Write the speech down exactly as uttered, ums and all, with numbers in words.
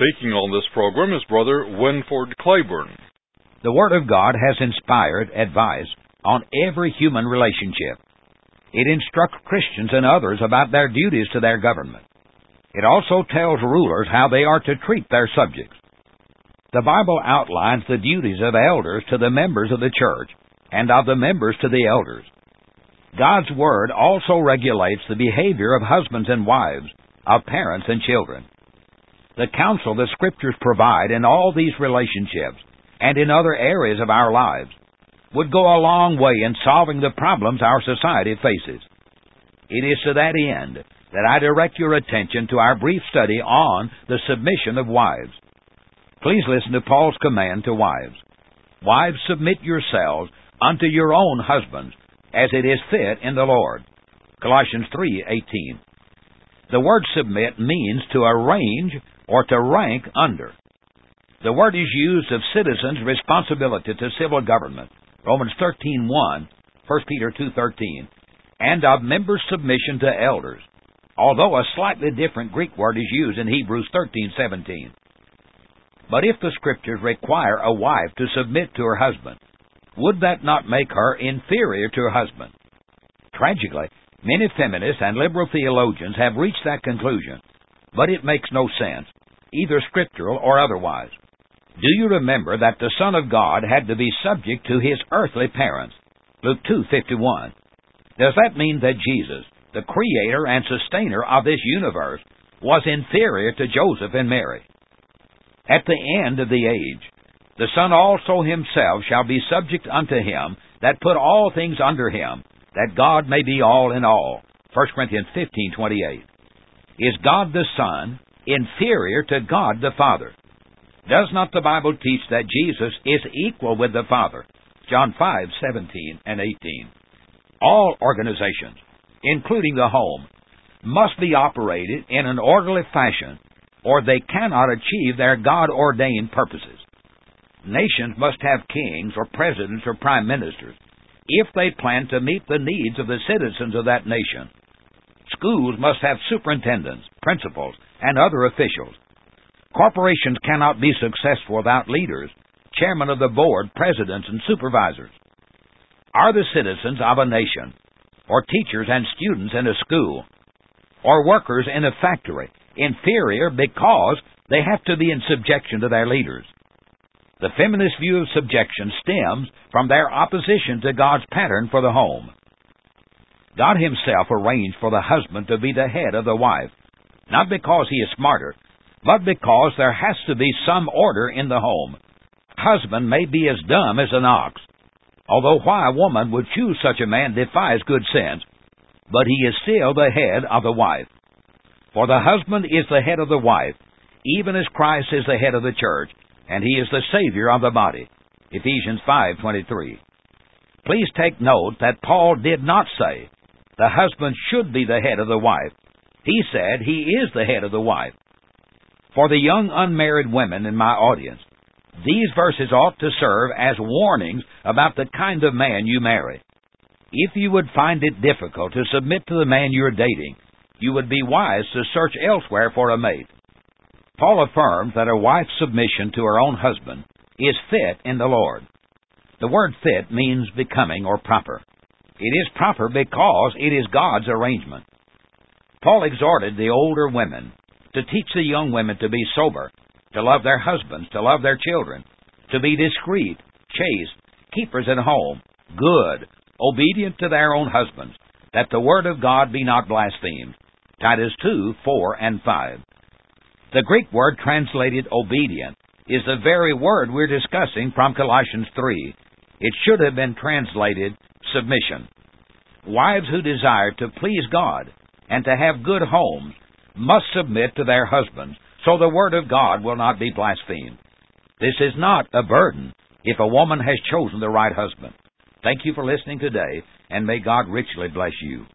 Speaking on this program is Brother Winford Claiborne. The Word of God has inspired advice on every human relationship. It instructs Christians and others about their duties to their government. It also tells rulers how they are to treat their subjects. The Bible outlines the duties of elders to the members of the church and of the members to the elders. God's Word also regulates the behavior of husbands and wives, of parents and children. The counsel the Scriptures provide in all these relationships and in other areas of our lives would go a long way in solving the problems our society faces. It is to that end that I direct your attention to our brief study on the submission of wives. Please listen to Paul's command to wives. Wives, submit yourselves unto your own husbands, as it is fit in the Lord. Colossians three eighteen. The word submit means to arrange or to rank under. The word is used of citizens' responsibility to civil government, Romans thirteen one, First Peter two thirteen, and of members' submission to elders, although a slightly different Greek word is used in Hebrews thirteen seventeen. But if the Scriptures require a wife to submit to her husband, would that not make her inferior to her husband? Tragically, many feminists and liberal theologians have reached that conclusion, but it makes no sense, either scriptural or otherwise. Do you remember that the Son of God had to be subject to his earthly parents? Luke two fifty-one. Does that mean that Jesus, the creator and sustainer of this universe, was inferior to Joseph and Mary? At the end of the age, the Son also himself shall be subject unto him that put all things under him, that God may be all in all. First Corinthians fifteen twenty-eight. Is God the Son inferior to God the Father? Does not the Bible teach that Jesus is equal with the Father? John five seventeen and eighteen. All organizations, including the home, must be operated in an orderly fashion, or they cannot achieve their God-ordained purposes. Nations must have kings or presidents or prime ministers if they plan to meet the needs of the citizens of that nation. Schools must have superintendents, principals, and other officials. Corporations cannot be successful without leaders, chairmen of the board, presidents, and supervisors. Are the citizens of a nation, or teachers and students in a school, or workers in a factory inferior because they have to be in subjection to their leaders? The feminist view of subjection stems from their opposition to God's pattern for the home. God himself arranged for the husband to be the head of the wife, not because he is smarter, but because there has to be some order in the home. Husband may be as dumb as an ox, although why a woman would choose such a man defies good sense, but he is still the head of the wife. For the husband is the head of the wife, even as Christ is the head of the church, and he is the Savior of the body. Ephesians five twenty-three. Please take note that Paul did not say the husband should be the head of the wife. He said he is the head of the wife. For the young unmarried women in my audience, these verses ought to serve as warnings about the kind of man you marry. If you would find it difficult to submit to the man you're dating, you would be wise to search elsewhere for a mate. Paul affirms that a wife's submission to her own husband is fit in the Lord. The word fit means becoming or proper. It is proper because it is God's arrangement. Paul exhorted the older women to teach the young women to be sober, to love their husbands, to love their children, to be discreet, chaste, keepers at home, good, obedient to their own husbands, that the word of God be not blasphemed. Titus two, four, and five. The Greek word translated obedient is the very word we're discussing from Colossians three. It should have been translated submission. Wives who desire to please God and to have good homes must submit to their husbands, so the word of God will not be blasphemed. This is not a burden if a woman has chosen the right husband. Thank you for listening today, and may God richly bless you.